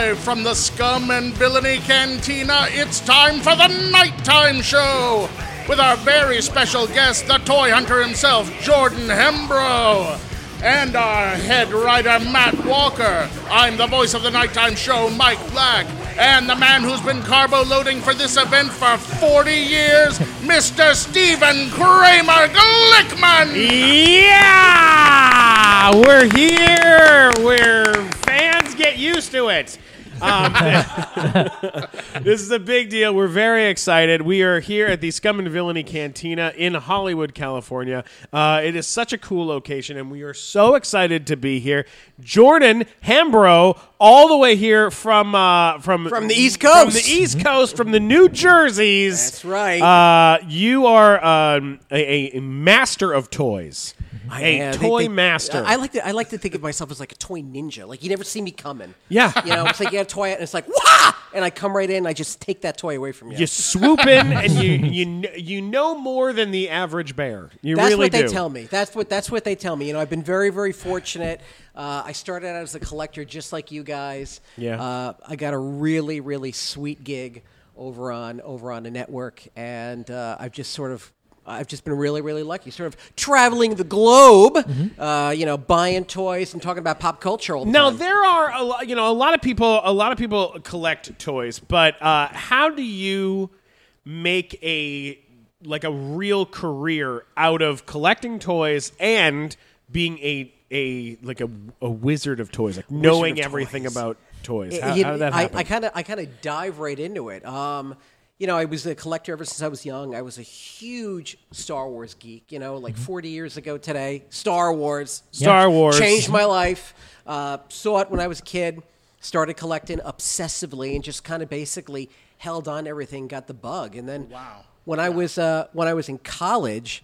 Live from the Scum and Villainy Cantina, it's time for the Nighttime Show with our very special guest, the toy hunter himself, Jordan Hembrough, and our head writer, Matt Walker. I'm the voice of the Nighttime Show, Mike Black, and the man who's been carbo loading for this event for 40 years, Mr. Stephen Kramer Glickman. Yeah! We're here. Fans get used to it. This is a big deal. We're very excited. We are here at the Scum and Villainy Cantina in Hollywood, California. It is such a cool location, and we are so excited to be here. Jordan Hembrough, all the way here from the East Coast. From the East Coast, from the New Jerseys. That's right. You are a master of toys. Toy master. I like to think of myself as like a toy ninja. Like you never see me coming. Yeah. You know, it's like you have a toy out and it's like, wah! And I come right in and I just take that toy away from you. You swoop in and you know more than the average bear. That's really what do. they tell me. That's what they tell me. You know, I've been very, very fortunate. I started out as a collector just like you guys. Yeah. I got a really, really sweet gig over on the network, and I've just been really, really lucky, sort of traveling the globe, buying toys and talking about pop culture all the Now time. there are a lot of people collect toys, but how do you make a real career out of collecting toys and being a wizard of toys, like knowing everything about toys? How did that happen? I kind of dive right into it. I was a collector ever since I was young. I was a huge Star Wars geek, 40 years ago today. Star Wars changed my life. Saw it when I was a kid, started collecting obsessively, and just kind of basically held on to everything, got the bug. And then when I was in college,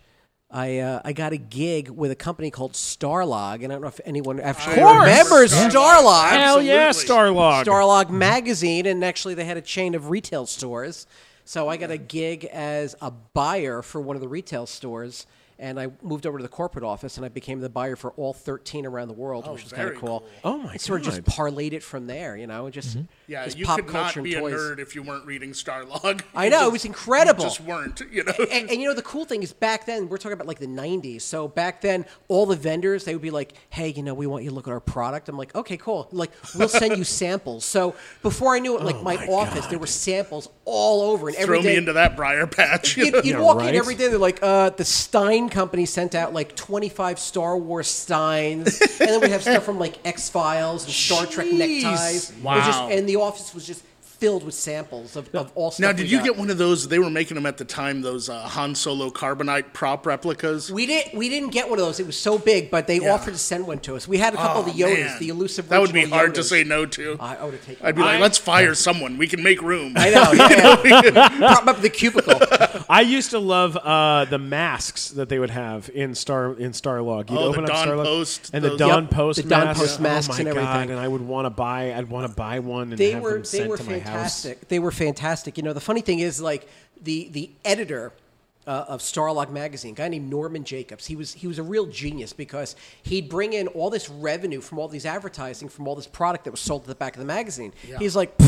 I got a gig with a company called Starlog, and I don't know if anyone actually remembers Starlog. Hell yeah, Starlog. Starlog magazine, and actually they had a chain of retail stores. So I got a gig as a buyer for one of the retail stores, and I moved over to the corporate office, and I became the buyer for all 13 around the world, which was kind of cool. Oh, my God. Sort of just parlayed it from there, just you pop could culture not be and toys. a nerd if you weren't reading Starlog. I know, it was incredible. You just weren't, And the cool thing is back then, we're talking about like the 90s. So back then, all the vendors, they would be like, hey, we want you to look at our product. I'm like, okay, cool. Like, we'll send you samples. So before I knew it, like my office, there were samples all over. And every Throw day, me into that briar patch. You'd walk in every day, they're like, the Stein company sent out like 25 Star Wars Steins. And then we have stuff from like X-Files and Star Trek neckties. Wow. And the office was just filled with samples of all stuff. Now, did you get one of those? They were making them at the time. Those Han Solo Carbonite prop replicas. We didn't get one of those. It was so big, but they offered to send one to us. We had a couple of the Yodas, the elusive. That would be hard Yodas. to say no to. I would have taken. I'd be like, let's fire someone. We can make room. I know. Yeah. Prop up the cubicle. I used to love the masks that they would have in Starlog. You'd open the up Don Starlog Post, and the Don Post the Don masks. Post masks oh my and everything. God! And I would want to buy. I'd want to buy one and They have were them sent to my fantastic. house. They were fantastic. The funny thing is, like the editor of Starlog magazine, a guy named Norman Jacobs. He was a real genius because he'd bring in all this revenue from all these advertising, from all this product that was sold at the back of the magazine. Yeah. He's like,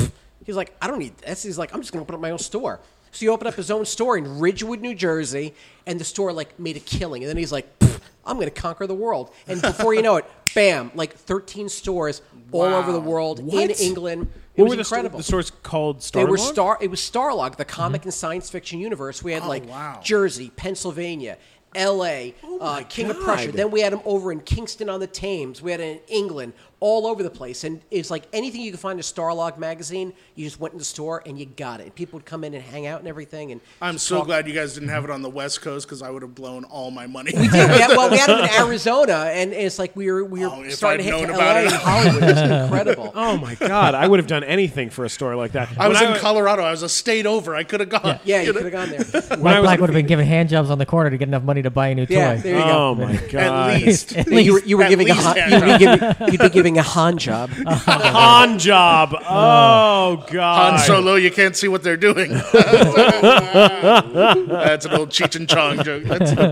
I don't need this. He's like, I'm just going to open up my own store. So he opened up his own store in Ridgewood, New Jersey, and the store made a killing. And then he's like, I'm going to conquer the world. And before you know it, bam, 13 stores all over the world in England. It was incredible. The stores called Starlog? It was Starlog, the comic and science fiction universe. We had Jersey, Pennsylvania, L.A., King of Prussia. Then we had them over in Kingston on the Thames. We had it in England, all over the place. And it's like anything you could find in a Starlog magazine, you just went in the store and you got it. And people would come in and hang out and everything. And I'm so glad you guys didn't have it on the West Coast because I would have blown all my money. We did. We had them in Arizona, and it's like we were starting to hit to LA and Hollywood. It was incredible. Oh my God! I would have done anything for a store like that. I was in Colorado. I was a state over. I could have gone. Yeah, you could have gone there. Mike Black would have been giving hand jobs on the corner to get enough money money to buy a new toy. Yeah, there you go. Oh my god! At least. You were At giving least you'd be giving a Han job. Han job. Oh god! Han Solo, you can't see what they're doing. That's an old Cheech and Chong joke.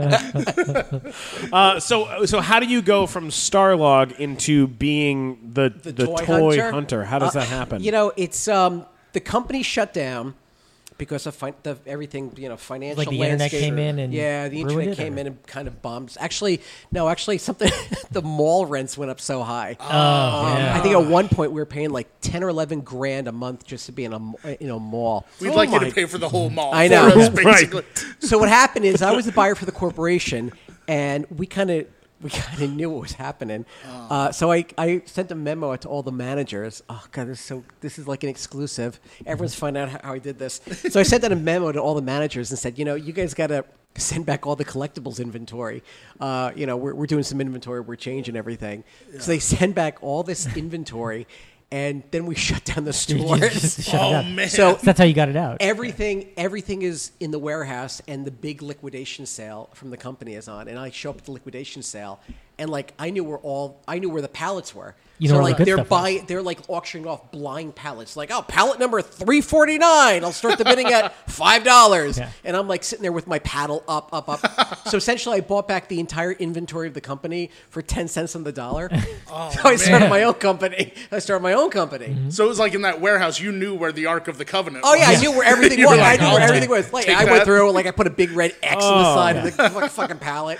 So how do you go from Starlog into being the toy hunter? How does that happen? It's the company shut down because of everything, financial Like the landscape. internet came in and the ruined internet it, came or? in and kind of bombed. Actually, something. The mall rents went up so high. I think at one point we were paying like 10 or 11 grand a month just to be in a mall. We'd like you to pay for the whole mall. I know. For us, basically. So what happened is I was the buyer for the corporation, and we kind of knew what was happening. So I sent a memo to all the managers. Oh God, this is like an exclusive. Everyone's finding out how I did this. So I sent out a memo to all the managers and said, you guys got to send back all the collectibles inventory. We're doing some inventory. We're changing everything. Yeah. So they send back all this inventory. And then we shut down the stores. Man! So that's how you got it out. Everything is in the warehouse, and the big liquidation sale from the company is on. And I show up at the liquidation sale, and I knew where the pallets were. You know so where the good stuff is. they're like auctioning off blind pallets. Like, pallet number 349. I'll start the bidding at $5. Yeah. And I'm like sitting there with my paddle up. So essentially, I bought back the entire inventory of the company for 10 cents on the dollar. So I started my own company. Mm-hmm. So it was like in that warehouse, you knew where the Ark of the Covenant Oh was. yeah, I knew where everything You was. were like, I knew where "I'll everything was. Like take I that." went through, I put a big red X on the side of the fucking pallet.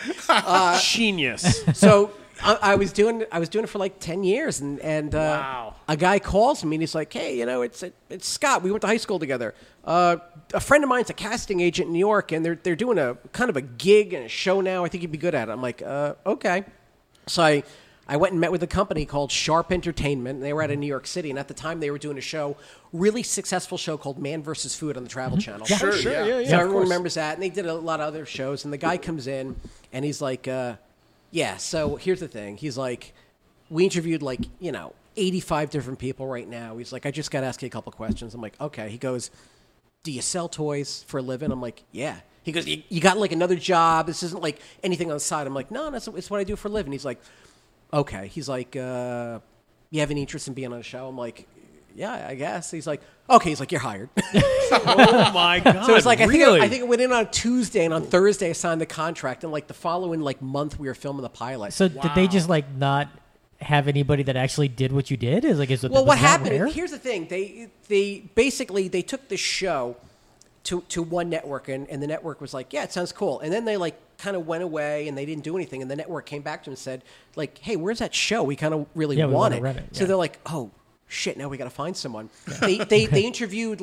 Genius. So I was doing it for like 10 years, and Wow. a guy calls me and he's like, "Hey, it's Scott. We went to high school together. A friend of mine's a casting agent in New York, and they're doing a kind of a gig and a show now. I think you'd be good at it." I'm like, "Okay." So I went and met with a company called Sharp Entertainment, and they were out of New York City. And at the time, they were doing a really successful show called Man vs. Food on the Travel Channel. Yeah. Sure, Sure, yeah. So everyone remembers that, and they did a lot of other shows. And the guy comes in, and he's like, so here's the thing. He's like, we interviewed 85 different people right now. He's like, I just got to ask you a couple questions. I'm like, okay. He goes, do you sell toys for a living? I'm like, yeah. He goes, you got another job? This isn't like anything on the side. I'm like, no, it's what I do for a living. He's like, okay. He's like, you have any interest in being on a show? I'm like, yeah, I guess. He's like, okay. He's like, you're hired. Oh my god! So it's like really? I think it went in on Tuesday, and on Thursday I signed the contract, and the following month we were filming the pilot. So did they just not have anybody that actually did what you did? What happened? Here's the thing: they basically took the show to one network, and the network was like, yeah, it sounds cool, and then they kind of went away and they didn't do anything, and the network came back to them and said hey, where's that show? We kind of really want it. Run it. So they're like, oh shit, now we got to find someone. They interviewed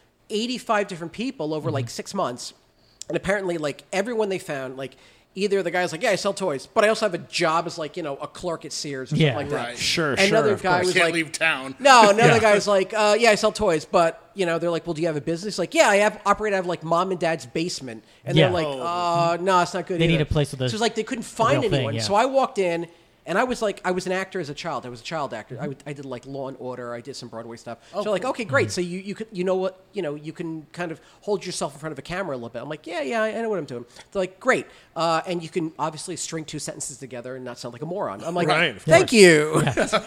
85 different people over 6 months, and apparently everyone they found either the guy's like, yeah, I sell toys, but I also have a job as a clerk at Sears or something like that. Right. Sure, And another of guy course. was Can't like, leave town. no, another guy's like, yeah, I sell toys, but they're like, well, do you have a business? Like, yeah, I operate out of mom and dad's basement, and Yeah. they're like, no, it's not good. They either. need a place with a- So it's like they couldn't find real thing, anyone. yeah. So I walked in. And I was an actor as a child. I was a child actor. I did Law and Order. I did some Broadway stuff. So okay, great. So you could, you can kind of hold yourself in front of a camera a little bit. I'm like, yeah, I know what I'm doing. They're like, great. And you can obviously string two sentences together and not sound like a moron. I'm like, Right, of thank you.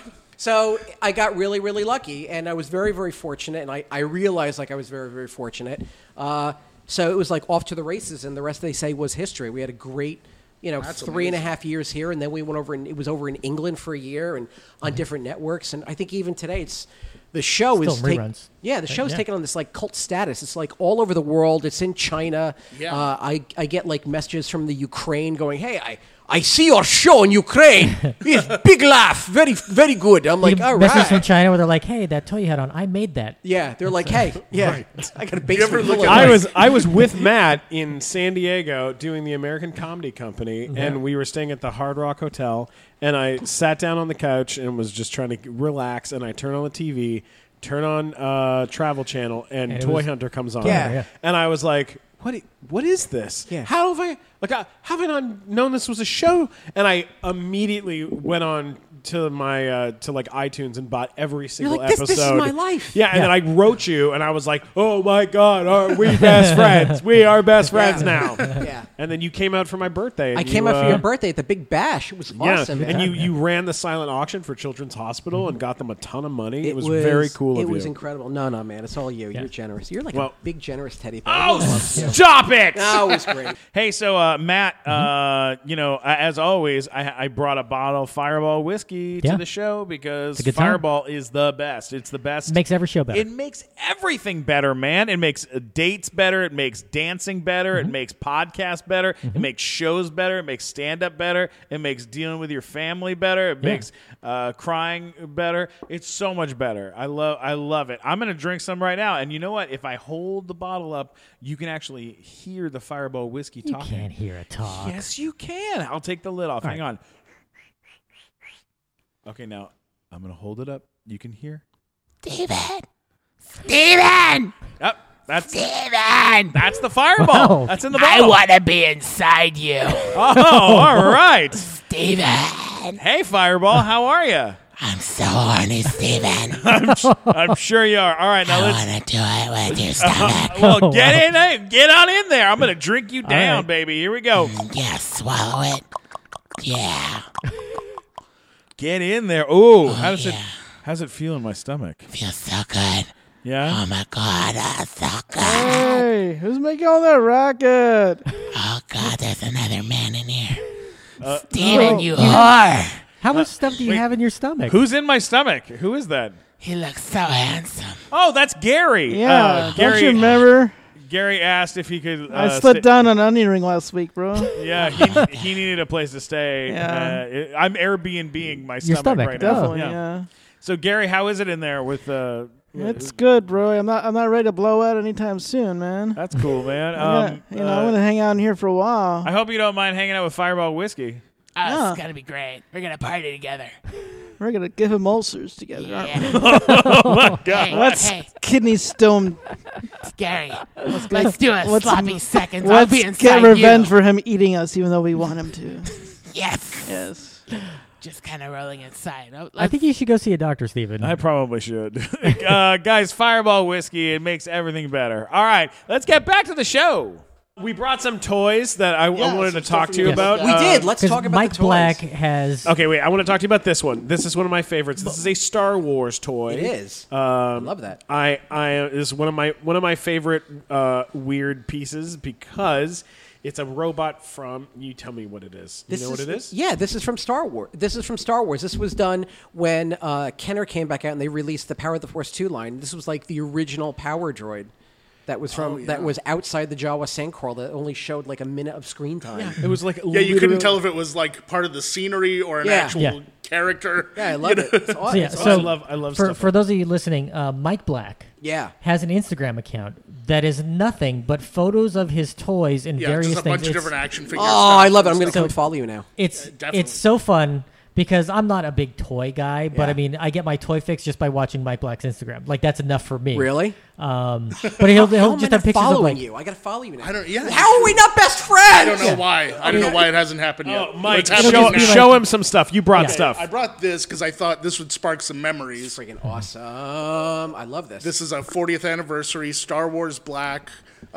So I got really, really lucky, and I was very, very fortunate. And I realized I was very, very fortunate. So it was off to the races, and the rest they say was history. We had a great. That's 3.5 years here, and then we went over, and it was over in England for a year, and on different networks. And I think even today, the show Still is reruns. the show's Yeah. taken on this cult status. It's all over the world. It's in China. Yeah. I get messages from the Ukraine going, "Hey, I see your show in Ukraine. It's big laugh, very, very good." I'm like, all Messages from right. China where they're like, hey, that toy you had on, I made that. Yeah, they're like, hey, yeah, I got a ever basement look full at of I was with Matt in San Diego doing the American Comedy Company, and we were staying at the Hard Rock Hotel, and I sat down on the couch and was just trying to relax, and I turn on the TV, turn on Travel Channel, and And it Toy was- Hunter comes on. Yeah. Yeah. And I was like, what is this? Yeah. How have Like, how have I not known this was a show? And I immediately went on to my to like iTunes and bought every single like, this episode. is my life. Yeah, and then I wrote you, and I was like, "Oh my God, are we best friends? We are best friends now." Yeah. And then you came out for my birthday. And I came out for your birthday at the Big Bash. It was Yeah, awesome. and you ran the silent auction for Children's Hospital and got them a ton of money. It was very cool of you. It was incredible. No, man, it's all you. You're generous. You're like a big, generous teddy bear. Oh, stop it! No, it was great. Hey, so Matt, as always, I brought a bottle of Fireball whiskey to the show because It's a good time. Fireball is the best. It's the best. Makes every show better. It makes everything better, man. It makes dates better. It makes dancing better. It makes podcasts better. It makes shows better. It makes stand-up better. It makes dealing with your family better. It makes crying better. It's so much better. I love it. I'm going to drink some right now. And you know what? If I hold the bottle up, you can actually hear the Fireball whiskey You talking. can't hear it talk. Yes, you can. I'll take the lid off. Hang on. Okay, now I'm going to hold it up. You can hear. Steven! Oh, that's the Fireball. Wow. That's in the I bottle. want to be inside you. Oh, all right. Steven! Hey, Fireball. How are you? I'm so horny, Steven. I'm sure you are. All right, now I let's. want to do it with your stomach. Well, get on in there. I'm going to drink you down, right. baby. Here we go. Yeah, swallow it. Yeah. Get in there. Ooh, how's it feel in my stomach? Feels so good. Yeah. Oh, my God. So good. Hey, who's making all that racket? Oh, God, there's another man in here. Steven, you whore. How much stuff do you wait. have in your stomach? Who's in my stomach? Who is that? He looks so handsome. Oh, that's Gary. Yeah, Gary. don't you remember? Gary asked if he could. I slid down an onion ring last week, bro. Yeah, he needed a place to stay. Yeah. I'm Airbnb-ing my Your stomach, right now. Definitely, yeah. So Gary, how is it in there with It's good, bro. I'm not ready to blow out anytime soon, man. That's cool, man. I'm gonna hang out in here for a while. I hope you don't mind hanging out with Fireball whiskey. Oh, Yeah. it's going to be great. We're going to party together. We're gonna give him ulcers together, aren't we? Yeah. Hey, Let's hey, kidney stone. Gary. Let's do a let's- sloppy seconds. I'll be Let's inside get revenge you. for him eating us, even though we want him to. Yes. Yes. Just kind of rolling inside. Oh, I think you should go see a doctor, Steven. I probably should. Guys, Fireball whiskey, it makes everything better. All right, let's get back to the show. We brought some toys that I wanted to talk to you Yes. about. We did. Let's talk about Mike the toys. Black has. Okay, wait. I want to talk to you about this one. This is one of my favorites. This is a Star Wars toy. It is. I love that. I this is one of my favorite weird pieces because it's a robot from. You tell me what it is. You know what it is? Yeah, this is from Star Wars. This was done when Kenner came back out and they released the Power of the Force 2 line. This was like the original Power Droid. That was from that was outside the Jawa Sandcrawl that only showed like a minute of screen time. It was like Yeah, you couldn't tell if it was like part of the scenery or an Yeah. actual Yeah. character. Yeah, I love it. It's awesome. So, yeah, It's so awesome. I love for stuff for like those of you listening, Mike Black Yeah. has an Instagram account that is nothing but photos of his toys and Yeah, various just a things. bunch of It's- different action figures. Oh, I love it. I'm going to come follow you now. It's definitely. it's so fun because I'm not a big toy guy, but Yeah. I mean I get my toy fix just by watching Mike Black's Instagram. Like that's enough for me. Really? But he'll How am just I have not pictures of following like you? I got to follow you now. I don't. Yeah. How are we not best friends? I don't know why. I don't know why it hasn't happened yet. Oh, Mike, It's happening show, now. be like- show him some stuff. You brought Yeah. stuff. I brought this because I thought this would spark some memories. Freaking awesome. I love this. This is a 40th anniversary Star Wars Black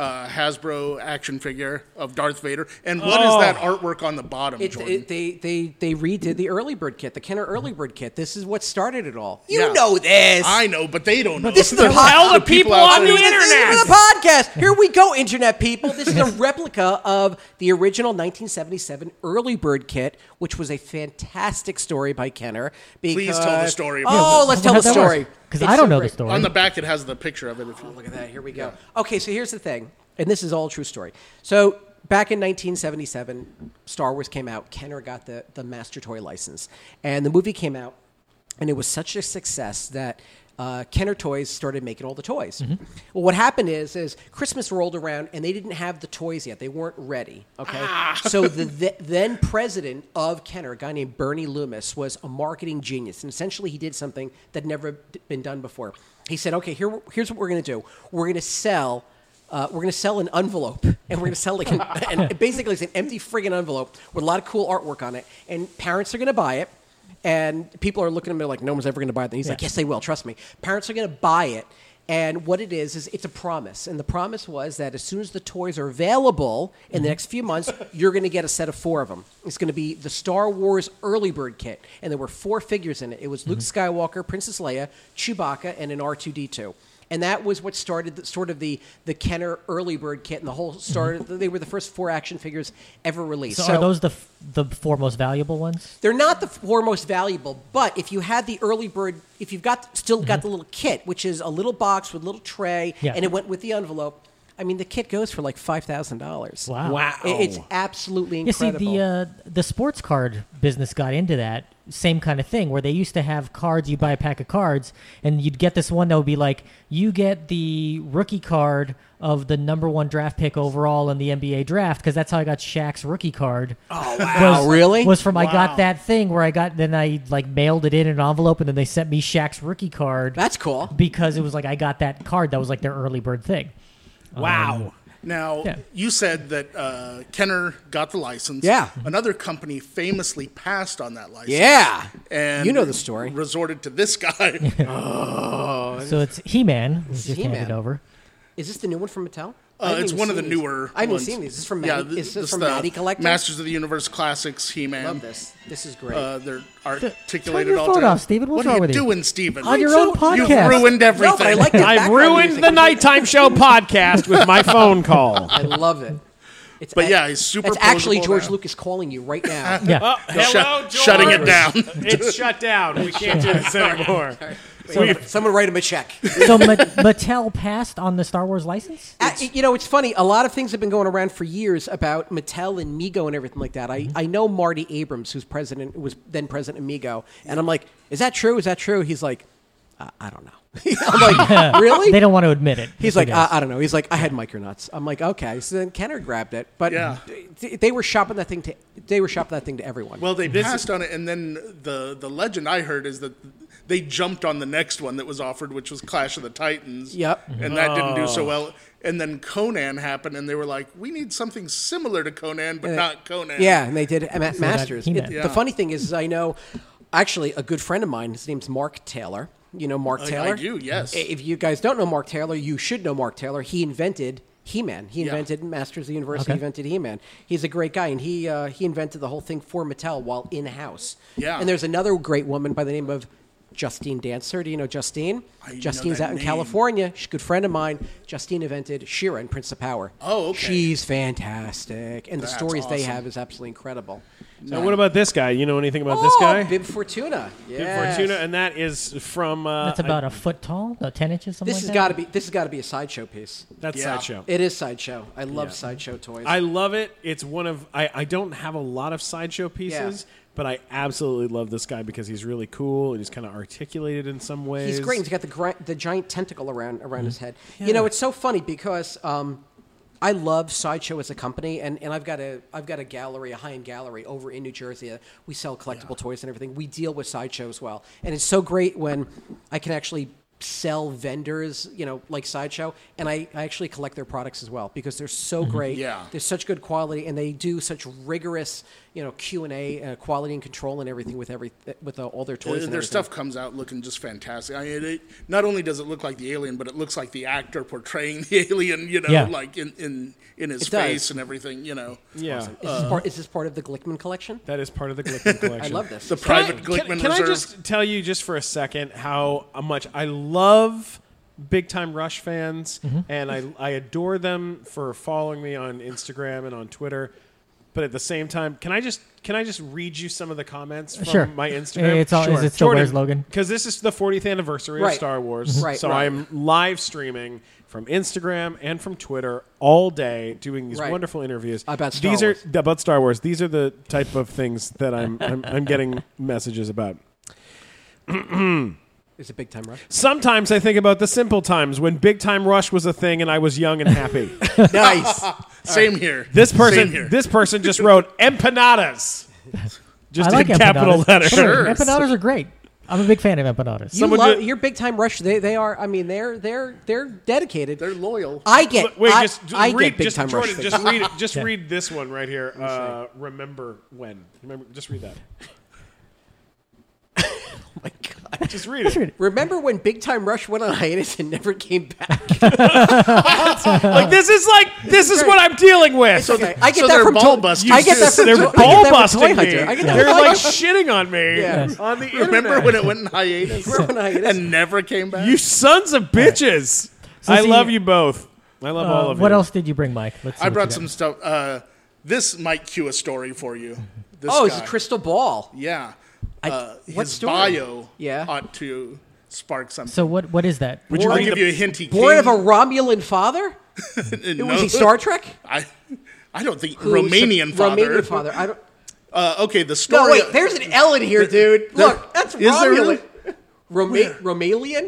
Hasbro action figure of Darth Vader. And what is that artwork on the bottom, Jordan? They redid the early bird kit, the Kenner early bird kit. This is what started it all. Yeah. You know this. I know, but they don't know. This is the Tell the people out on the there- This is the podcast. Here we go, internet people. This is a replica of the original 1977 early bird kit, which was a fantastic story by Kenner. Please tell the story. Oh, let's tell the How'd that story. work? Because It's I don't so know great. the story. On the back, it has the picture of it. If you Look at that. Here we go. Okay, so here's the thing, and this is all a true story. So back in 1977, Star Wars came out. Kenner got the Master Toy license, and the movie came out, and it was such a success that Kenner Toys started making all the toys. Well, what happened is Christmas rolled around, and they didn't have the toys yet. They weren't ready, okay? So the then president of Kenner, a guy named Bernie Loomis, was a marketing genius, and essentially he did something that had never been done before. He said, okay, here's what we're going to do. We're going to sell we're going to sell an envelope, and we're going to sell and basically it's an empty friggin' envelope with a lot of cool artwork on it, and parents are going to buy it, and people are looking at me like, no one's ever going to buy it. And he's like, yes, they will, trust me. Parents are going to buy it, and what it is it's a promise, and the promise was that as soon as the toys are available in the next few months, you're going to get a set of 4 of them. It's going to be the Star Wars Early Bird kit, and there were 4 figures in it. It was Luke Skywalker, Princess Leia, Chewbacca, and an R2-D2. And that was what started sort of the Kenner Early Bird kit, and the whole started. They were the first 4 action figures ever released. So are those the 4 most valuable ones? They're not the 4 most valuable, but if you had the Early Bird, if you've still got the little kit, which is a little box with a little tray, and it went with the envelope. I mean, the kit goes for like $5,000. Wow! It's absolutely incredible. You see, the sports card business got into that same kind of thing, where they used to have cards. You'd buy a pack of cards, and you'd get this one that would be like, you get the rookie card of the number 1 draft pick overall in the NBA draft, because that's how I got Shaq's rookie card. Oh wow! Really? Was from I got that thing where I like mailed it in an envelope, and then they sent me Shaq's rookie card. That's cool. Because it was like I got that card that was like their early bird thing. Wow. Now, you said that Kenner got the license. Yeah. Another company famously passed on that license. Yeah. And you know the story. Resorted to this guy. So it's He-Man, who's just He-Man. handed over. Is this the new one from Mattel? It's one of the newer I haven't ones. seen these. Is this from Maddie? Is this from the Maddie Collector? Masters of the Universe Classics He-Man. Love this. This is great. They're Turn articulated your all phone together. off, Steven. What's what wrong are you with you? doing, Steven? On your own podcast. You've ruined everything. No, but I like that I've background ruined music. the Nighttime Show podcast with my phone call. I love it. It's But yeah, he's super It's actually posable George now. Lucas calling you right now. Yeah. Oh, hello, George. Shutting it down. It's shut down. We can't do this anymore. Someone write him a check. So Mattel passed on the Star Wars license? It's funny. A lot of things have been going around for years about Mattel and Mego and everything like that. I know Marty Abrams, who was then president of Mego, and I'm like, is that true? Is that true? He's like, I don't know. I'm like, really? They don't want to admit it. He's like, I don't know. He's like, I had Micronauts. I'm like, okay. So then Kenner grabbed it, but they were shopping that thing to everyone. Well, they passed on it, and then the legend I heard is that they jumped on the next one that was offered, which was Clash of the Titans. Yep. And that didn't do so well. And then Conan happened, and they were like, we need something similar to Conan, but not Conan. Yeah, and they did Masters. He-Man. The funny thing is I know, actually, a good friend of mine, his name's Mark Taylor. You know Mark Taylor? I do, yes. If you guys don't know Mark Taylor, you should know Mark Taylor. He invented He-Man. He invented Masters of the Universe. Okay. He invented He-Man. He's a great guy, and he invented the whole thing for Mattel while in-house. Yeah. And there's another great woman by the name of Justine Dancer. Do you know Justine? I know Justine's that out in name. California. She's a good friend of mine. Justine invented She-Ra and Prince of Power. Oh, okay. She's fantastic. And the That's stories they awesome. have is absolutely incredible. So what about this guy? You know anything about this guy? Bib Fortuna. Bib Yes. Fortuna, and that is from. That's about a foot tall, about 10 inches, something This like has that? got to be. This has got to be a sideshow piece. That's Yeah. Sideshow. It is sideshow. I love sideshow toys. I love it. It's one of I don't have a lot of Sideshow pieces, but I absolutely love this guy because he's really cool and he's kind of articulated in some ways. He's great. He's got the giant tentacle around his head. You know, it's so funny because I love Sideshow as a company, and I've got a gallery, a high-end gallery over in New Jersey. We sell collectible toys and everything. We deal with Sideshow as well, and it's so great when I can actually sell vendors, you know, like Sideshow, and I actually collect their products as well because they're so great. Yeah. They're such good quality, and they do such rigorous, you know, Q&A, quality and control and everything with all their toys. and Their everything. stuff comes out looking just fantastic. I mean, not only does it look like the alien, but it looks like the actor portraying the alien, you know, Yeah. like in his It face does. and everything, you know. Yeah, Is this part of the Glickman collection? that is part of the Glickman collection. I love this. The private Glickman Can I Reserve. just tell you just for a second how much I love Big Time Rush fans, and I adore them for following me on Instagram and on Twitter. But at the same time, can I just read you some of the comments from Sure. my Instagram? It's all, Is it still Where's Logan? Because this is the 40th anniversary of Right. Star Wars. Right, So right. I'm live streaming from Instagram and from Twitter all day doing these Right. wonderful interviews. About Star These Wars. are about Star Wars. These are the type of things that I'm getting messages about. Is it Big Time Rush? Sometimes I think about the simple times when Big Time Rush was a thing and I was young and happy. Nice. Same here. This Same here. person just wrote empanadas. Just I like in capital empanadas. letters. Sure. Empanadas are great. I'm a big fan of empanadas. Your Big Time Rush. They are. I mean, they're dedicated. They're loyal. I get. Wait, I read, get Big just, Time Jordan, Rush. just read it. Just read this one right here. Remember when? Remember, just read that. Oh my God. Just read it. Remember when Big Time Rush went on hiatus and never came back? This is what I'm dealing with. Okay, I get So that they're from ball Toy. busters, I get that from They're Toy- I get ball that from busting Toy me. Hunter. I get that They're from like Toy- shitting on me Yeah. on the Remember internet. when it went in hiatus? Went on hiatus. And never came back? You sons of bitches. I see- love you both. I love all of you. What else did you bring, Mike? Let's see I what brought you some got. stuff. This might cue a story for you. This Oh, it's guy. a crystal ball. Yeah. What His story? bio Yeah. ought to spark something. So what is that? Would you I'll read give the- you a hint. He Born of came, a Romulan father? Was he Star Trek? I don't think Who- Romanian father. Romanian father. I don't. Okay, the story. No, wait. There's an L in here, dude. Look, that's Is there Romulan. really? Romalian?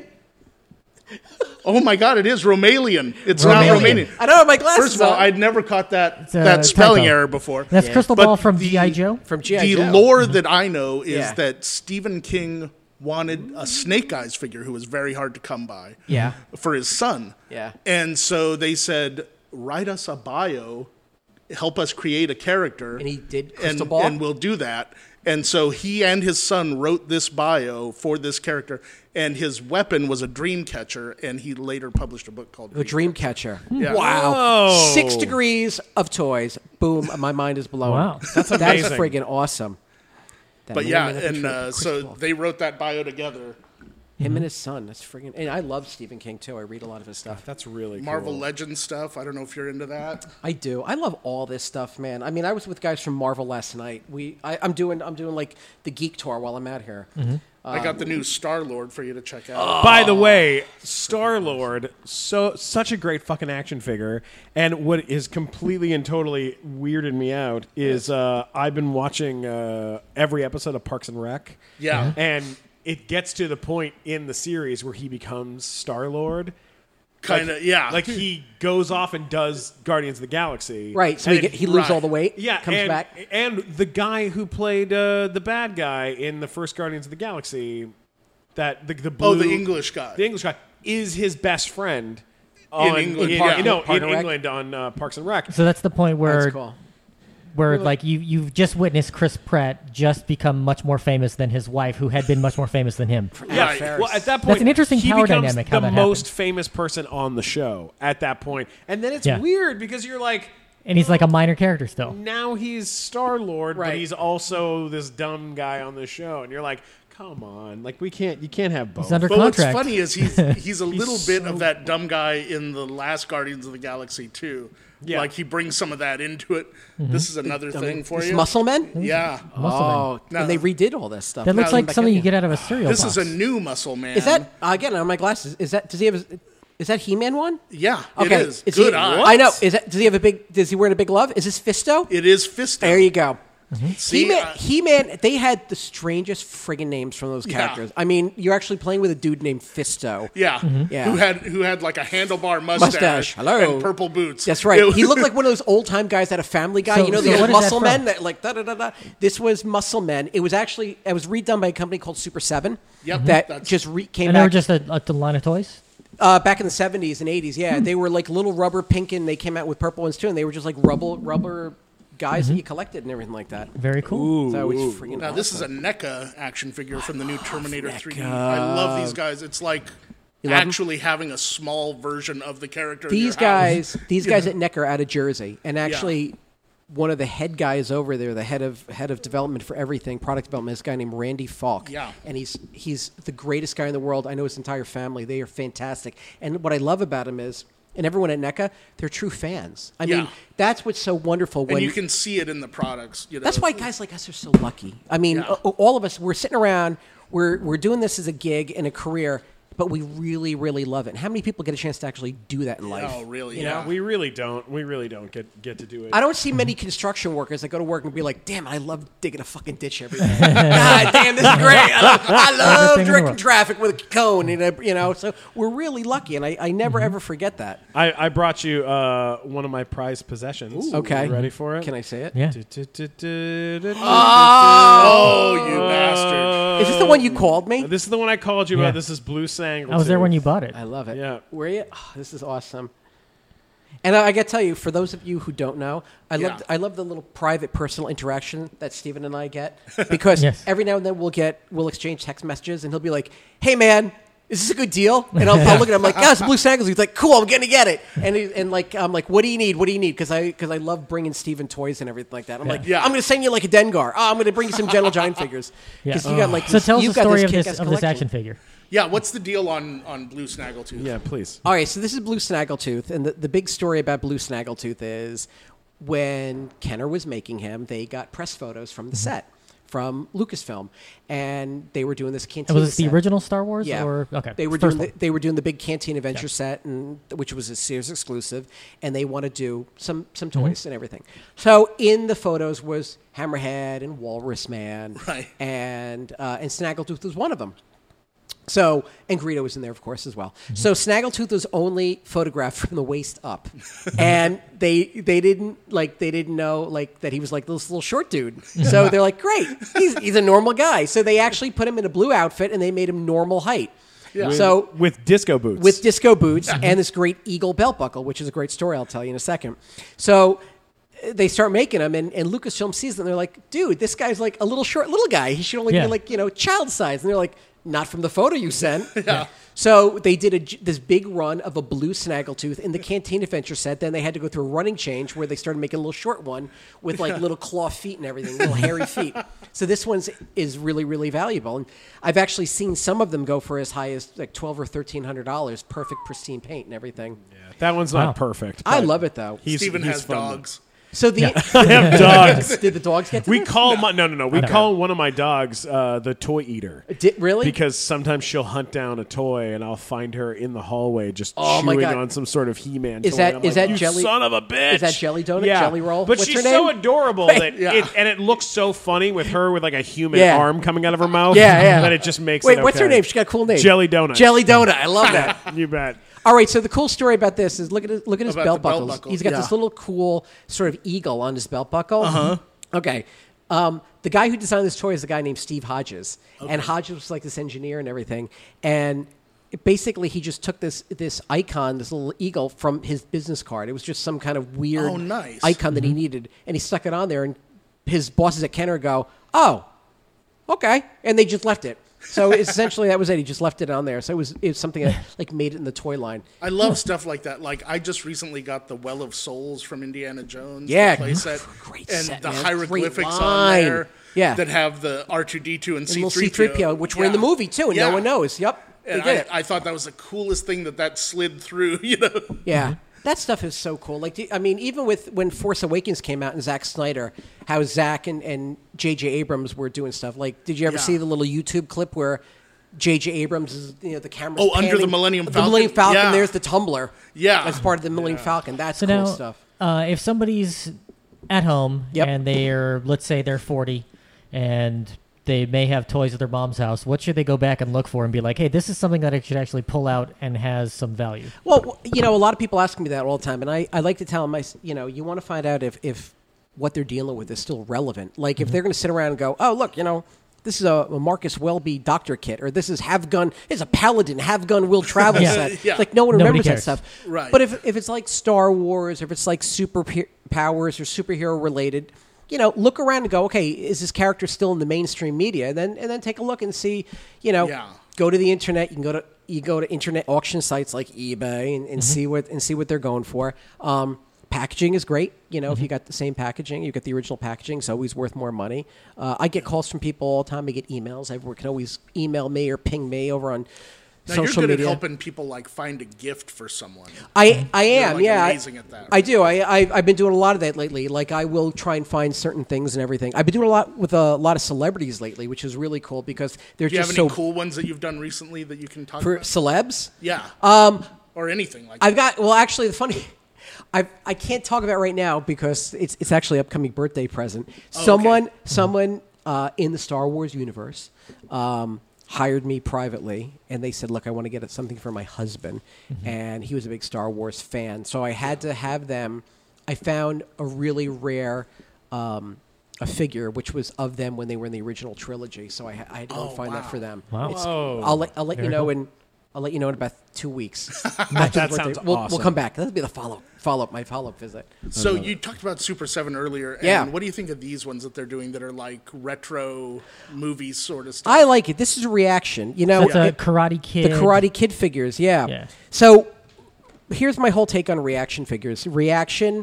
Oh my God, it is Romalian. It's not Romanian. I don't have my glasses First of all, on. I'd never caught that It's a spelling typo. error before. That's Crystal But Ball from the- G.I. Joe? From G.I. The Joe. lore that I know is Yeah. that Stephen King wanted a Snake Eyes figure who was very hard to come by. Yeah. For his son. Yeah. And so they said, write us a bio, help us create a character. And he did and, Crystal Ball? and we'll do that. And so he and his son wrote this bio for this character, and his weapon was a dream catcher, and he later published a book called The Dreamcatcher. Yeah. Wow. Whoa. 6 degrees of toys. Boom. My mind is blown. Wow. That's amazing. That's friggin' awesome. That But man yeah, made up the and crystal so ball. they wrote that bio together. Him and his son. That's friggin'. And I love Stephen King too. I read a lot of his stuff. That's really Marvel cool. Legends stuff. I don't know if you're into that. I do. I love all this stuff, man. I mean, I was with guys from Marvel last night. I'm doing like the geek tour while I'm out here. I got the new Star-Lord for you to check out. By the way, Star-Lord, such a great fucking action figure. And what is completely and totally weirded me out is I've been watching every episode of Parks and Rec. Yeah. And it gets to the point in the series where he becomes Star-Lord. Kind of, yeah. Like he goes off and does Guardians of the Galaxy. Right. So And he loses all the weight. Yeah, Comes and, back. And the guy who played the bad guy in the first Guardians of the Galaxy, that the blue, the English guy. the English guy is his best friend on, England, in, yeah. no, Park in and Rec? England on Parks and Rec. So that's the point where That's cool. like you've just witnessed Chris Pratt just become much more famous than his wife, who had been much more famous than him. Yeah, Right. well, at that point, an interesting he power becomes dynamic, how the that most happened. famous person on the show at that point, and then it's Yeah. weird because you're like, And he's like a minor character still. now he's Star-Lord, but Right. he's also this dumb guy on the show, and you're like, come on, like you can't have both. He's under But what's contract. funny is he's a little bit of that dumb guy in the last Guardians of the Galaxy too. Yeah. Like he brings some of that into it. This is another thing for This you. Muscle Men? Yeah. Oh, No. and they redid all this stuff. That looks Now like back something in. you get out of a cereal This box. is a new Muscle Man. Is that again on my glasses? Is that He-Man one? Yeah, Okay, it is. Is Good he, eye. I know. Does he have a big? Does he wear a big glove? Is this Fisto? It is Fisto. There you go. See, He-Man. They had the strangest friggin' names from those characters. I mean, you're actually playing with a dude named Fisto. yeah, Yeah. who had like a handlebar mustache, Hello. and purple boots. That's right. It He was- looked like one of those old time guys at a Family Guy. So- You know, so the what old is that Muscle from? Men that like da da da da. This was Muscle Men. It was redone by a company called Super 7. Yep, That that's- just came and they were back. just a line of toys. Back in the 70s and 80s, yeah. They were like little rubber pink, and they came out with purple ones too, and they were just like rubber guys that you collected and everything like that. Very cool. So it was freaking Now this is a awesome. NECA action figure from the new Terminator 3D. I love these guys. It's like You love 'em? actually having a small version of the character. in These your house. guys, at NECA are out of Jersey, and actually, one of the head guys over there, the head of development for everything, product development, is a guy named Randy Falk. Yeah. And he's the greatest guy in the world. I know his entire family. They are fantastic. And what I love about him is, and everyone at NECA, they're true fans. I mean, Yeah. that's what's so wonderful. and When you can see it in the products. You know, that's why guys like us are so lucky. I mean, Yeah. all of us, we're sitting around, we're doing this as a gig and a career. but we really, really love it. And how many people get a chance to actually do that in life? Oh, really? Yeah, we really don't. We really don't get to do it. I don't see many construction workers that go to work and be like, damn, I love digging a fucking ditch every day. God damn, this is great. I love Everything in the directing world. traffic with a cone. So we're really lucky, and I never, ever forget that. I brought you one of my prized possessions. Okay. You ready for it? Can I say it? Yeah. Oh, you bastard. Is this the one you called me? This is the one I called you Yeah. about. This is Blue Sangletooth. I was there when you bought it. I love it. Yeah. Were you? Oh, this is awesome. And I got to tell you, for those of you who don't know, I love the little private, personal interaction that Steven and I get, because Yes. every now and then we'll exchange text messages, and he'll be like, "Hey, man, is this a good deal?" And I'll look at him like, "Yeah, it's Blue Sangletooth." He's like, "Cool, I'm gonna get it." And like I'm like, "What do you need? What do you need?" Because I love bringing Steven toys and everything like that. I'm like, Yeah. "I'm gonna send you like a Dengar. Oh, I'm gonna bring you some Gentle Giant figures because you got like So tell us you've the got story of kick-ass this collection. action figure. Yeah, what's the deal on Blue Snaggletooth? Yeah, please. All right, so this is Blue Snaggletooth, and the big story about Blue Snaggletooth is when Kenner was making him, they got press photos from the set from Lucasfilm, and they were doing this cantina. Was this the set. original Star Wars? Yeah. Or, okay. They were First doing one. they were doing the big Canteen Adventure set, and which was a Sears exclusive, and they want to do some toys and everything. So in the photos was Hammerhead and Walrus Man, Right. and Snaggletooth was one of them. So, and Greedo was in there, of course, as well. So Snaggletooth was only photographed from the waist up, and they didn't know like that he was like this little short dude. So they're like, great, he's a normal guy. So they actually put him in a blue outfit and they made him normal height. Yeah. So With disco boots. with disco boots and this great eagle belt buckle, which is a great story I'll tell you in a second. So they start making them, and Lucasfilm sees them. They're like, dude, this guy's like a little short little guy. He should only Yeah. be like, child size. And they're like, not from the photo you sent. So they did this big run of a blue Snaggletooth in the Canteen Adventure set. Then they had to go through a running change where they started making a little short one with like little claw feet and everything, little hairy feet. So this one is really, really valuable. And I've actually seen some of them go for as high as like $1,200 or $1,300, perfect pristine paint and everything. That one's not Wow. perfect. I but love it though. Steven he's has fun. dogs. So the I have dogs. did the dogs get to We this? call no. We call one of my dogs the toy eater. Really? Because sometimes she'll hunt down a toy, and I'll find her in the hallway just Oh, my chewing God. on some sort of He-Man Is toy. that- and I'm is like, that "You Jelly- son of a bitch? is that Jelly Donut, Yeah. Jelly Roll? But What's she's her so name? adorable that Yeah. it looks so funny with her with like a human Yeah. arm coming out of her mouth. Yeah. That it just makes Wait, it what's her okay. name? She got a cool name. Jelly Donut. Jelly Donut. I love that. You bet. All right, so the cool story about this is look at his About belt the belt buckles. buckle, He's got yeah. this little cool sort of eagle on his belt buckle. Uh-huh. Okay. The guy who designed this toy is a guy named Steve Hodges. And Hodges was like this engineer and everything. And basically he just took this icon, this little eagle, from his business card. It was just some kind of weird Oh, nice. icon that he needed. And he stuck it on there, and his bosses at Kenner go, oh, okay. And they just left it. So essentially that was it. He just left it on there. So it was something that like made it in the toy line. I love stuff like that. Like I just recently got the Well of Souls from Indiana Jones. Yeah. the playset, Great and set, the man. hieroglyphics Great on line. there. Yeah. that have the R2D2 and And little C3PO, C-3PO, which were in the movie too, and no one knows. Yep, they And did it. I thought that was the coolest thing that slid through. Yeah, that stuff is so cool. Like, I mean, even with when Force Awakens came out and Zack Snyder, how Zack and J.J. Abrams were doing stuff. Like, did you ever Yeah. see the little YouTube clip where J.J. Abrams is, the camera? Oh, under the Millennium Falcon? The Millennium Falcon. Yeah. There's the tumbler. Yeah. as part of the Millennium Falcon. That's So cool now, stuff. if somebody's at home Yep. and they're, let's say they're 40 and they may have toys at their mom's house, what should they go back and look for and be like, hey, this is something that I should actually pull out and has some value? Well, a lot of people ask me that all the time, and I like to tell them, you want to find out if what they're dealing with is still relevant. Like, if they're going to sit around and go, oh, look, this is a Marcus Welby doctor kit, or this is it's a Paladin have gun will travel Yeah. set. Yeah. It's like no one Nobody remembers that cares. stuff. Right. But if it's like Star Wars, if it's like superpowers or superhero related, look around and go, okay, is this character still in the mainstream media? And then take a look and see, Yeah. go to the internet. You can go to internet auction sites like eBay and see what they're going for. Packaging is great. If you got the same packaging, you get the original packaging. It's always worth more money. I get calls from people all the time. I get emails. Everyone can always email me or ping me over on Now, social you're good media. at helping people like find a gift for someone. I am, like, yeah. amazing at that. I do. I've been doing a lot of that lately. Like, I will try and find certain things and everything. I've been doing a lot with a lot of celebrities lately, which is really cool because they're Do you have just any so cool ones that you've done recently that you can talk for about? celebs. Yeah. Or anything like I've that. got. Well, actually, the funny. I can't talk about it right now because it's actually an upcoming birthday present. Someone in the Star Wars universe hired me privately, and they said, "Look, I want to get something for my husband," and he was a big Star Wars fan, so I had to have them. I found a really rare a figure which was of them when they were in the original trilogy, so I had to go find that for them. Wow. It's- Whoa. I'll let you know in. I'll let you know in about 2 weeks. That sounds We'll awesome. come back. That'll be the my follow-up visit. So you talked about Super 7 earlier. And Yeah. what do you think of these ones that they're doing that are like retro movies sort of stuff? I like it. This is a reaction. You know, That's a Karate Kid. the Karate Kid figures. Yeah. Yeah. So here's my whole take on Reaction figures. Reaction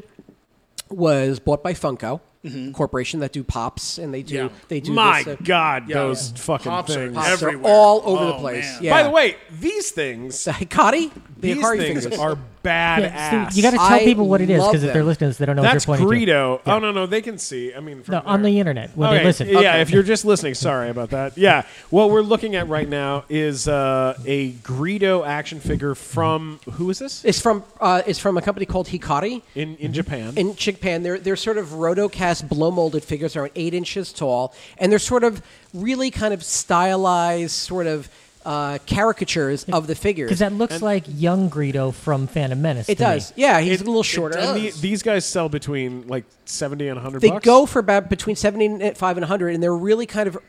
was bought by Funko Corporation that do pops, and they do My this, God, Yeah. those fucking Pops are things. pops are everywhere. all over the Oh, place. man. Yeah. By the way, these things, the Hikari, the these Hikari things figures are Yeah, badass. Steve, you got to tell I people what it is love because if they're them. listening, they don't know That's what you're pointing to. Greedo. Oh no, they can see. I mean, from No, on there. the internet when Okay, they listen. Yeah, Okay. if you're just listening, sorry about that. Yeah, what we're looking at right now is a Greedo action figure from who is this? It's from a company called Hikari. In Japan. In Japan, they're sort of rotocast blow molded figures. They're 8 inches tall, and they're sort of really kind of stylized, sort of caricatures of the figures. Because that looks like young Greedo from Phantom Menace. It to me. does. Yeah, he's a little shorter. And these guys sell between like 70 and 100 They bucks. go for about between 75 and 100, and they're really kind of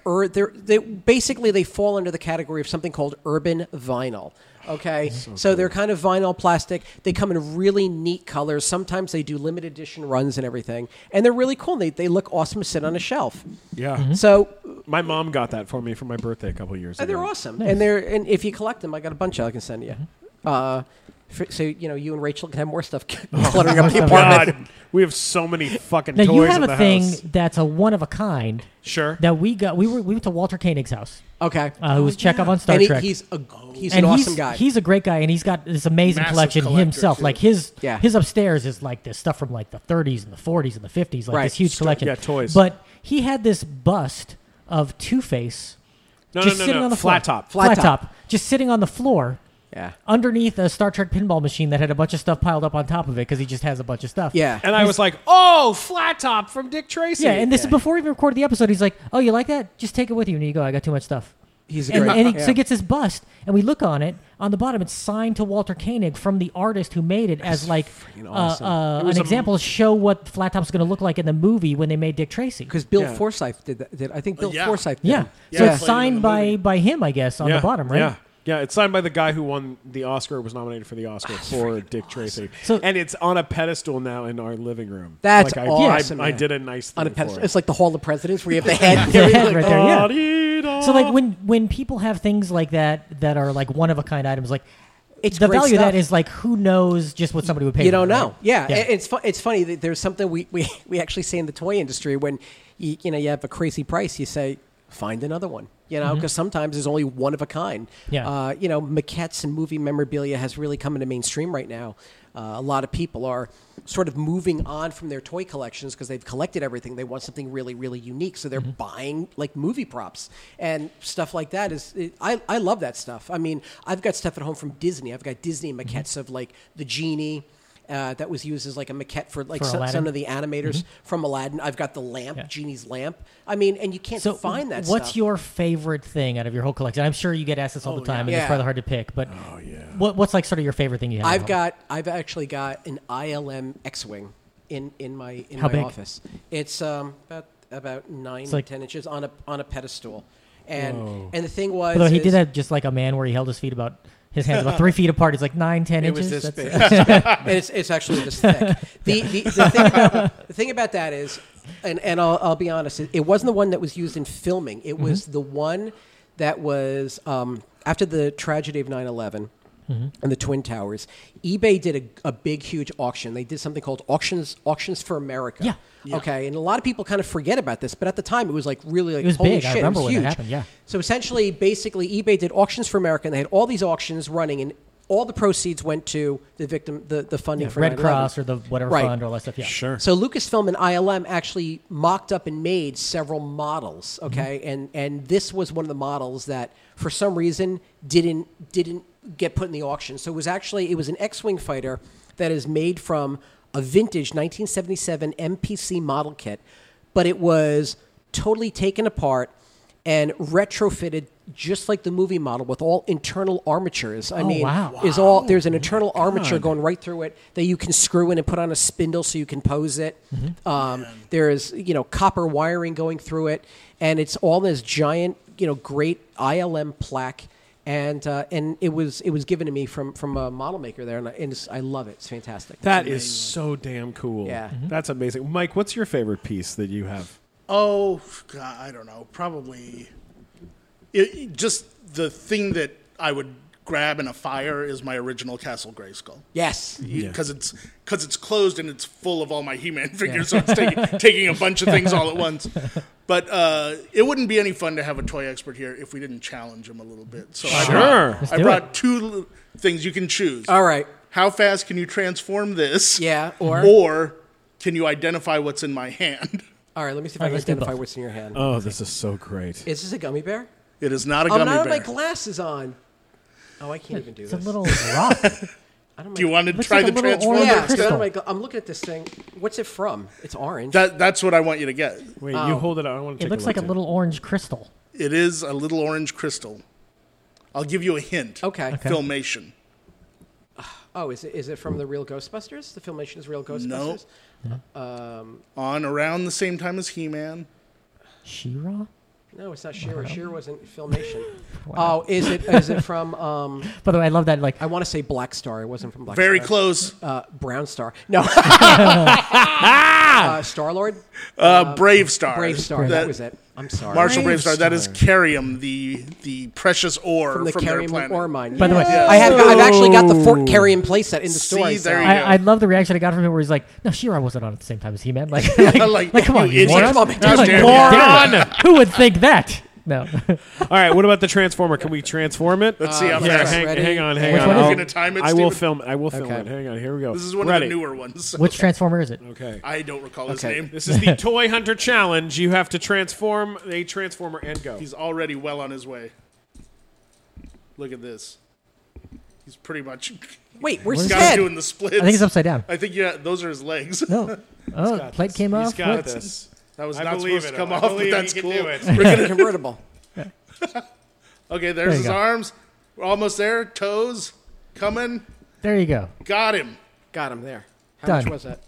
they fall under the category of something called urban vinyl. Okay, so they're kind of vinyl plastic. They come in really neat colors. Sometimes they do limited edition runs and everything, and they're really cool. They look awesome to sit on a shelf. Yeah. So My mom got that for me for my birthday a couple years ago. they're awesome, and if you collect them, I got a bunch I can send you. So you and Rachel can have more stuff cluttering up the apartment. God, we have so many fucking Now toys you have in a the thing house. that's a one of a kind Sure. that we got. We went to Walter Koenig's house, Okay, who was Chekhov on Star and Trek. he's and an awesome guy. He's a great guy, and he's got this amazing Massive collection collector, himself. too. Like his Yeah. his upstairs is like this stuff from like the 30s and the 40s and the 50s, like Right. this huge collection. yeah, toys. But he had this bust of Two-Face just sitting on the floor. Flat top. Flat Flat top, just sitting on the floor. Yeah, Underneath a Star Trek pinball machine that had a bunch of stuff piled up on top of it because he just has a bunch of stuff. yeah. And I was like, oh, flat top from Dick Tracy. Yeah, and this is before we even recorded the episode. He's like, "Oh, you like that? Just take it with you." And you go, "I got too much stuff." He's a And, great. and he, yeah. so he gets his bust, and we look on it. On the bottom, it's signed to Walter Koenig from the artist who made it as like awesome. was an a- example to show what Flat Top's going to look like in the movie when they made Dick Tracy. Because Bill Yeah. Forsyth did that. I think Bill yeah. Forsyth did. Yeah, it. Yeah, so he it's played it in signed the by movie. him, I guess, on the bottom, right? Yeah. Yeah, it's signed by the guy who won the Oscar, was nominated for the Oscar for Dick Tracy. So- and it's on a pedestal now in our living room. That's like awesome, I man. did a nice thing On a for pedestal. it. It's like the Hall of Presidents where you have the head. The head Like, right there, yeah. Da-dee-da. So like when people have things like that are like one of a kind items, like It's the great value of that stuff. is like who knows just what somebody would pay. You for don't it, know. right? Yeah, it's funny that there's something we actually say in the toy industry when you have a crazy price, you say find another one. Because sometimes there's only one of a kind. Yeah. Maquettes and movie memorabilia has really come into mainstream right now. A lot of people are sort of moving on from their toy collections because they've collected everything. They want something really, really unique, so they're buying like movie props and stuff like that. I love that stuff. I mean, I've got stuff at home from Disney. I've got Disney maquettes of like the genie. That was used as like a maquette for like For some Aladdin? of the animators from Aladdin. I've got the lamp, Yeah. Genie's lamp. I mean, and you can't So find that what's stuff. your favorite thing out of your whole collection? I'm sure you get asked this all the time, and Yeah. it's rather hard to pick. But what's like sort of your favorite thing you have? I've actually got an ILM X-wing in my How big? office. It's about 9 like- 10 inches on a pedestal, and the thing was Although he is- did that just like a man where he held his feet about his hands about 3 feet apart. It's like 9, 10 It inches. was this That's- big. And it's actually this thick. The thing about that is, and I'll be honest, it wasn't the one that was used in filming. It was the one that was after the tragedy of 9/11. and the Twin Towers. eBay did a big, huge auction. They did something called Auctions for America. Yeah. Okay, and a lot of people kind of forget about this, but at the time it was like really like It was holy big. shit, I remember it was when huge. that happened. Yeah. So essentially, basically, eBay did Auctions for America, and they had all these auctions running, and all the proceeds went to the victim, the funding for Red 9/11. Cross or the whatever Right. fund or all that stuff. Yeah. Sure. So Lucasfilm and ILM actually mocked up and made several models, okay? And this was one of the models that for some reason didn't get put in the auction. So it was an X-Wing fighter that is made from a vintage 1977 MPC model kit, but it was totally taken apart and retrofitted just like the movie model with all internal armatures. I mean, wow. there's an internal armature going right through it that you can screw in and put on a spindle so you can pose it. There's copper wiring going through it, and it's all this giant great ILM plaque. And it was given to me from a model maker there, and I love it. It's fantastic. That is so damn cool. Yeah. That's amazing. Mike, what's your favorite piece that you have? Oh, God, I don't know. Probably just the thing that I would grab in a fire is my original Castle Grayskull. Yes. Because it's closed and it's full of all my He-Man figures, so it's taking a bunch of things all at once. But it wouldn't be any fun to have a toy expert here if we didn't challenge him a little bit. So Sure. I brought two things you can choose. All right. How fast can you transform this? Yeah. Or Or can you identify what's in my hand? all right. Let me see if All I right, can let's do identify both. what's in your hand. Oh, this is so great. Is this a gummy bear? It is not a Oh, gummy now I have bear. my glasses on. Oh, I can't even do It's this. a little rock. I don't Do you want to Looks try like a the little transformer? orange Yeah, crystal. I'm looking at this thing. What's it from? It's orange. That's what I want you to get. Wait, you hold it out. I want to It take looks a like a look, little orange crystal. It is a little orange crystal. I'll give you a hint. Okay. Filmation. Oh, is it from the real Ghostbusters? The Filmation is real Ghostbusters? On around the same time as He-Man. She-Ra? No, it's not Shearer. Shearer wasn't Filmation. Oh, is it from? By the way, I love that. Like, I want to say Black Star. It wasn't from Black Very Star. close. Brown Star. No. Star Lord. Brave Star. Brave Star. That was it. I'm sorry. Marshall Brave Star. That is Carium, the precious ore from the from their Carrium planet. ore mine. by the way, I've actually got the Fort Carrium playset in the See, store. there you so- go. I love the reaction I got from him where he's like, "No, She-Ra wasn't on at the same time as He-Man." Like, Like, come on, you you idiot. moron. Come on, man. Gosh Like, damn it. moron! Who would think that? No. All right, what about the transformer? Can we transform it? Let's see how Yeah, fast. hang Ready? on. Which on. one is I'll- it? You gonna time it, I will Steven? film it. I will film Okay. it. Hang on. Here we go. This is one Ready. of the newer ones. so Which transformer is it? Okay. I don't recall his Okay. name. This is the Toy Hunter Challenge. You have to transform a transformer and go. He's already well on his way. Look at this. He's pretty much Wait, where's his got head? him doing the splits. I think it's upside down. I think those are his legs. No. Oh, plate came He's off. got What? this. That was I not believe supposed to it. come I off, but believe that's he can cool. do it. Convertible. Okay, There there's you his go. arms. We're almost there. Toes coming. There you go. Got him. Got him there. How Done. much was that?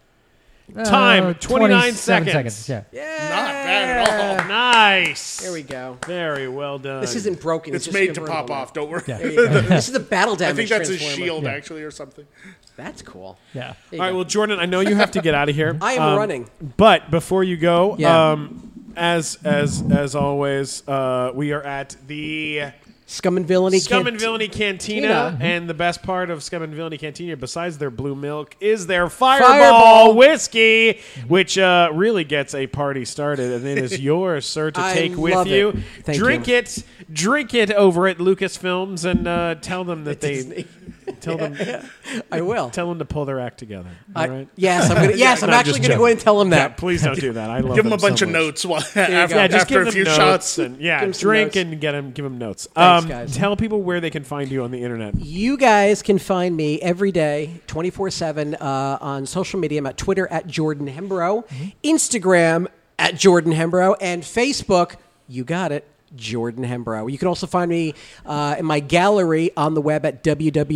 Time, 29 27 seconds. Yeah. Not bad at all. Nice. There we go. Very well done. This isn't broken. It's just made to convertible pop now. off. Don't worry. There you go. This is the battle I damage. think that's his transformer. shield, Yeah. actually, or something. That's cool. Yeah. There you All right, go. well, Jordan, I know you have to get out of here. I am running. But before you go, Yeah. as always, we are at the Scum and Villainy. Scum and Villainy Cantina, and the best part of Scum and Villainy Cantina, besides their blue milk, is their Fireball whiskey, which really gets a party started, and it is yours, sir, to I take with love you. it. Thank Drink it over at Lucasfilms, and tell them that Disney. tell them I will. tell them to pull their act together. All right. Yes, I'm gonna. Yes, I'm No, actually just going to go joking. in and tell him Yeah, that. please don't do that. I love Give him a them bunch so of much. notes while, you after, go. Yeah, just after give a them few notes shots. and Give 'em some drink notes. and give them notes. Thanks, guys. Tell people where they can find you on the internet. You guys can find me every day, 24/7 on social media. I'm at Twitter at Jordan Hembrow, Instagram at Jordan Hembrow, and Facebook. You got it. Jordan Hembrow. You can also find me in my gallery on the web at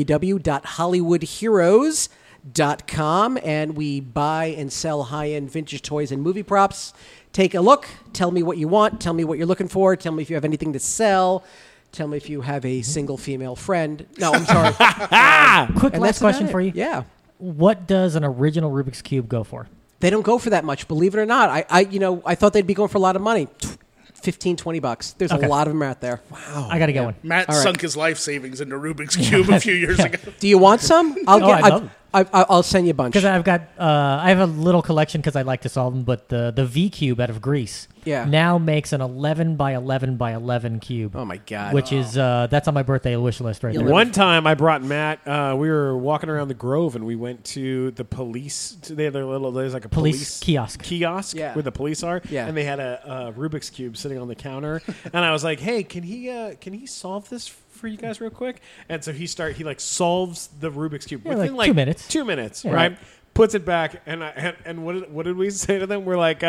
www.hollywoodheroes.com, and we buy and sell high-end vintage toys and movie props. Take a look. Tell me what you want. Tell me what you're looking for. Tell me if you have anything to sell. Tell me if you have a single female friend. No, I'm sorry. Quick And last that's about question it. for you. Yeah. What does an original Rubik's Cube go for? They don't go for that much, believe it or not. I thought they'd be going for a lot of money. $15-$20. There's Okay. a lot of them out there. I got to get one. Matt All right. sunk his life savings into Rubik's Cube a few years ago. Do you want some? I'll Oh, I'd love it. I'll send you a bunch. Because I've got, I have a little collection because I like to solve them. But the V Cube out of Greece, now makes an 11 by 11 by 11 cube. Oh my God! Which is that's on my birthday wish list right now. One time I brought Matt. We were walking around the Grove and we went to the police. They had there's like a Police kiosk. Yeah. where the police are. Yeah. And they had a Rubik's Cube sitting on the counter. And I was like, hey, can he solve this for you guys real quick? And so he solves the Rubik's Cube within like 2 minutes. 2 minutes, Yeah. right? Puts it back, and what did we say to them? We're like,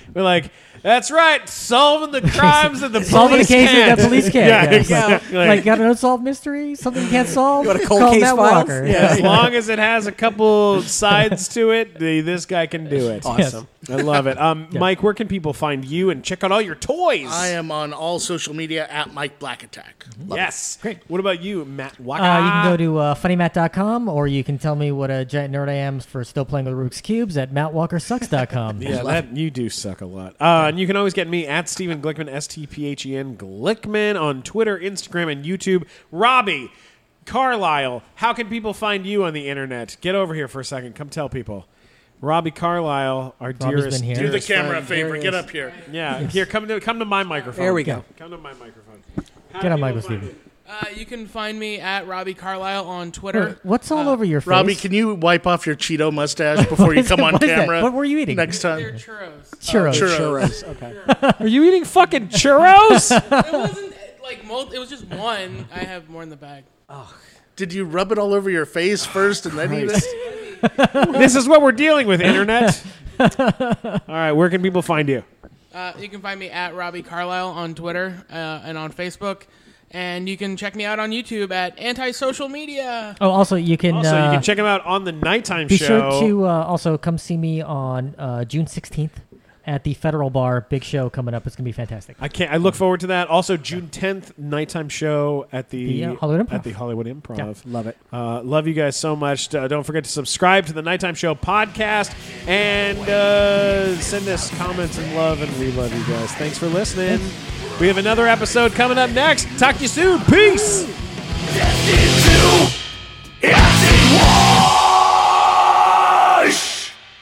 that's right, solving the crimes that the Solving the police cases can't. that police can't. Yeah, yeah. exactly. Like got an unsolved mystery, something you can't solve. You want a cold Call case Matt file? Walker. Yeah. As long as it has a couple sides to it, this guy can do it. Awesome. I love it. Mike, where can people find you and check out all your toys? I am on all social media at Mike Black Attack. Yes. Great. What about you, Matt Waka? You can go to funnymatt.com, or you can tell me what a giant nerd I am for still playing with Rubik's Cubes at mattwalkersucks.com. Yeah, you do suck a lot. And you can always get me at Stephen Glickman, STPHEN Glickman, on Twitter, Instagram, and YouTube. Robbie Carlisle, how can people find you on the internet? Get over here for a second. Come tell people. Robbie Carlisle, our dearest. been here. Do the dearest camera a friend. favor. There he Get is. up here. Yeah, here, come to my microphone. There we go. Come to my microphone. Get on Michael Steven. You can find me at Robbie Carlisle on Twitter. What's all over your face? Robbie, can you wipe off your Cheeto mustache before you come on What is that? camera? What were you eating? Next They're time? churros. Churros. Churros. Okay. Are you eating fucking churros? It wasn't like it was just one. I have more in the bag. Did you rub it all over your face first and then eat it? This is what we're dealing with, internet. All right, where can people find you? You can find me at Robbie Carlisle on Twitter and on Facebook. And you can check me out on YouTube at Anti-Social Media. Oh, also you can. Also, you can check him out on the Nighttime Be Show. sure to also come see me on June 16th at the Federal Bar. Big show coming up. It's gonna be fantastic. I look forward to that. Also, June 10th, Nighttime Show at the Hollywood Improv. At the Hollywood Improv. Yeah. Love it. Love you guys so much. Don't forget to subscribe to the Nighttime Show podcast and send us comments and love, and we love you guys. Thanks for listening. We have another episode coming up next. Talk to you soon. Peace.